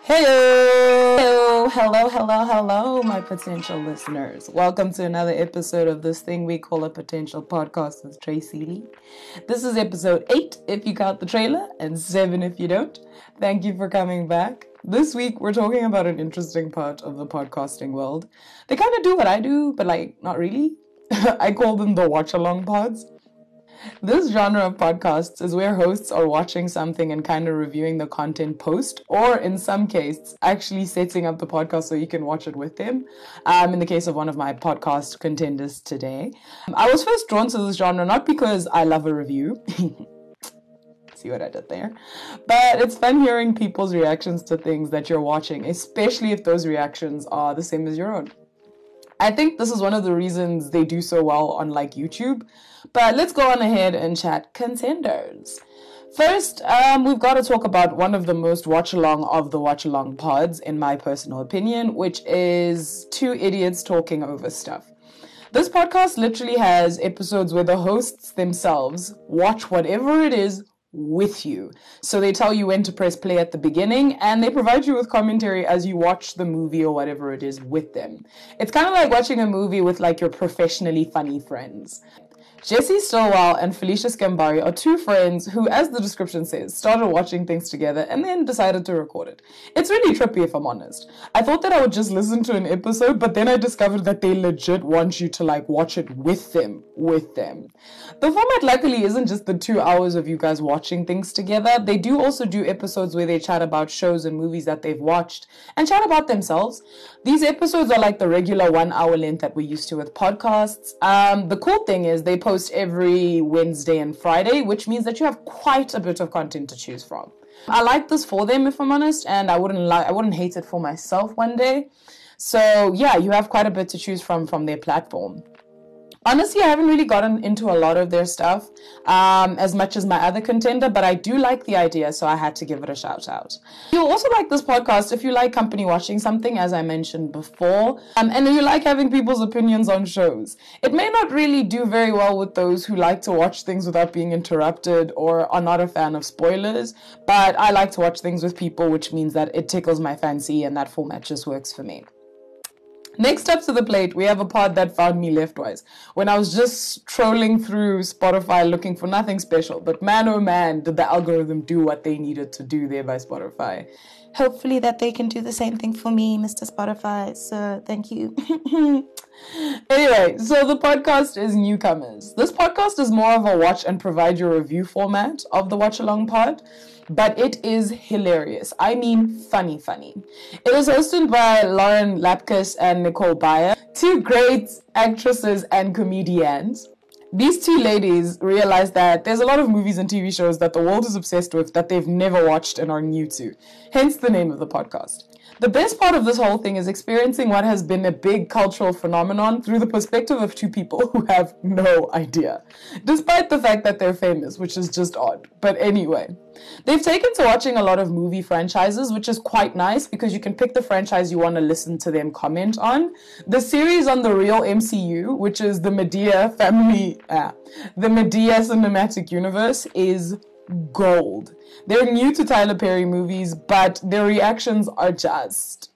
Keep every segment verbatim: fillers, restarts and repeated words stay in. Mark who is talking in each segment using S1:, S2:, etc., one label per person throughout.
S1: Hello, hello, hello, hello, my potential listeners. Welcome to another episode of this thing we call a potential podcast with Tracy Lee. This is episode eight if you count the trailer, and seven if you don't. Thank you for coming back. This week we're talking about an interesting part of the podcasting world. They kind of do what I do, but like not really. I call them the watch-along pods. This genre of podcasts is where hosts are watching something and kind of reviewing the content post, or in some cases, actually setting up the podcast so you can watch it with them. Um, in the case of one of my podcast contenders today, I was first drawn to this genre not because I love a review. See what I did there? But it's fun hearing people's reactions to things that you're watching, especially if those reactions are the same as your own. I think this is one of the reasons they do so well on like YouTube. But let's go on ahead and chat contenders. First, um, we've got to talk about one of the most watch-along of the watch-along pods, in my personal opinion, which is two idiots talking over stuff. This podcast literally has episodes where the hosts themselves watch whatever it is with you. So they tell you when to press play at the beginning, and they provide you with commentary as you watch the movie or whatever it is with them. It's kind of like watching a movie with like your professionally funny friends. Jesse Stillwell and Felicia Scambari are two friends who, as the description says, started watching things together and then decided to record it. It's really trippy, if I'm honest. I thought that I would just listen to an episode, but then I discovered that they legit want you to like watch it with them, with them. The format luckily isn't just the two hours of you guys watching things together. They do also do episodes where they chat about shows and movies that they've watched and chat about themselves. These episodes are like the regular one hour length that we're used to with podcasts. Um, the cool thing is they post every Wednesday and Friday, which means that you have quite a bit of content to choose from. I like this for them, if I'm honest, and I wouldn't like I wouldn't hate it for myself one day. So yeah, you have quite a bit to choose from from their platform. Honestly, I haven't really gotten into a lot of their stuff um, as much as my other contender, but I do like the idea, so I had to give it a shout out. You'll also like this podcast if you like company watching something, as I mentioned before, um, and you like having people's opinions on shows. It may not really do very well with those who like to watch things without being interrupted or are not a fan of spoilers, but I like to watch things with people, which means that it tickles my fancy and that format just works for me. Next up to the plate, we have a pod that found me leftwise when I was just trolling through Spotify looking for nothing special. But man, oh man, did the algorithm do what they needed to do there by Spotify. Hopefully that they can do the same thing for me, Mister Spotify. So thank you. Anyway, so the podcast is Newcomers. This podcast is more of a watch and provide your review format of the watch along pod, but it is hilarious. I mean, funny, funny. It is hosted by Lauren Lapkus and Nicole Byer, two great actresses and comedians. These two ladies realize that there's a lot of movies and T V shows that the world is obsessed with that they've never watched and are new to. Hence the name of the podcast. The best part of this whole thing is experiencing what has been a big cultural phenomenon through the perspective of two people who have no idea, despite the fact that they're famous, which is just odd. But anyway, they've taken to watching a lot of movie franchises, which is quite nice because you can pick the franchise you want to listen to them comment on. The series on the real M C U, which is the Medea family, ah, the Medea cinematic universe, is gold. They're new to Tyler Perry movies, but their reactions are just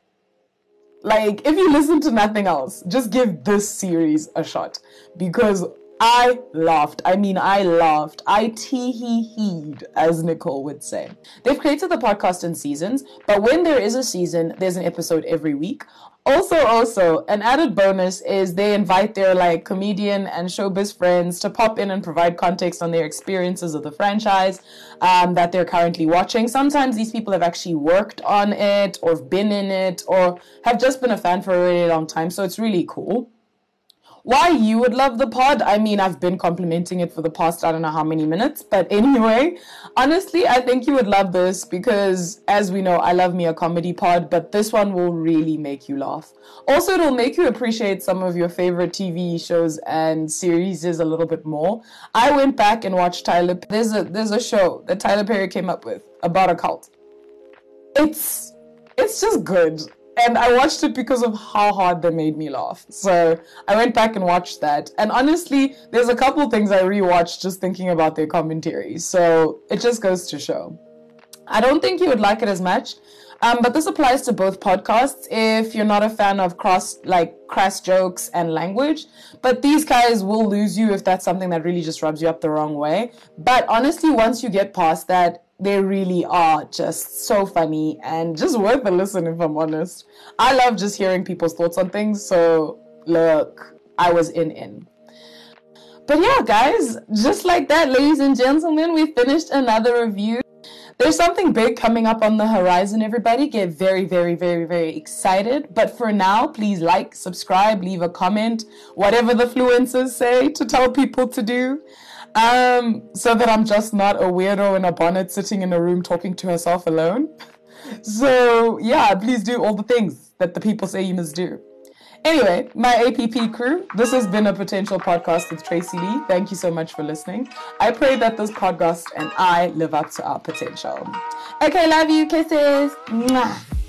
S1: like, if you listen to nothing else, just give this series a shot because I laughed. I mean, I laughed. I tee-hee-heed, as Nicole would say. They've created the podcast in seasons, but when there is a season, there's an episode every week. Also, also, an added bonus is they invite their like comedian and showbiz friends to pop in and provide context on their experiences of the franchise um, that they're currently watching. Sometimes these people have actually worked on it or have been in it or have just been a fan for a really long time, so it's really cool. Why you would love the pod? I mean, I've been complimenting it for the past, I don't know how many minutes, but anyway, honestly, I think you would love this because, as we know, I love me a comedy pod, but this one will really make you laugh. Also, it'll make you appreciate some of your favorite T V shows and series a little bit more. I went back and watched Tyler. There's a there's a show that Tyler Perry came up with about a cult. It's it's just good. And I watched it because of how hard they made me laugh. So I went back and watched that. And honestly, there's a couple things I rewatched just thinking about their commentary. So it just goes to show. I don't think you would like it as much. Um, but this applies to both podcasts if you're not a fan of cross, like crass jokes and language. But these guys will lose you if that's something that really just rubs you up the wrong way. But honestly, once you get past that, they really are just so funny and just worth a listen, if I'm honest. I love just hearing people's thoughts on things. So look, I was in in. But yeah, guys, just like that, ladies and gentlemen, we finished another review. There's something big coming up on the horizon, everybody. Get very, very, very, very excited. But for now, please like, subscribe, leave a comment, whatever the fluencers say to tell people to do. Um, so that I'm just not a weirdo in a bonnet sitting in a room talking to herself alone. So yeah, please do all the things that the people say you must do. Anyway, my A P P crew, this has been a Potential Podcast with Tracy Lee. Thank you so much for listening. I pray that this podcast and I live up to our potential. Okay, love you. Kisses. Mwah.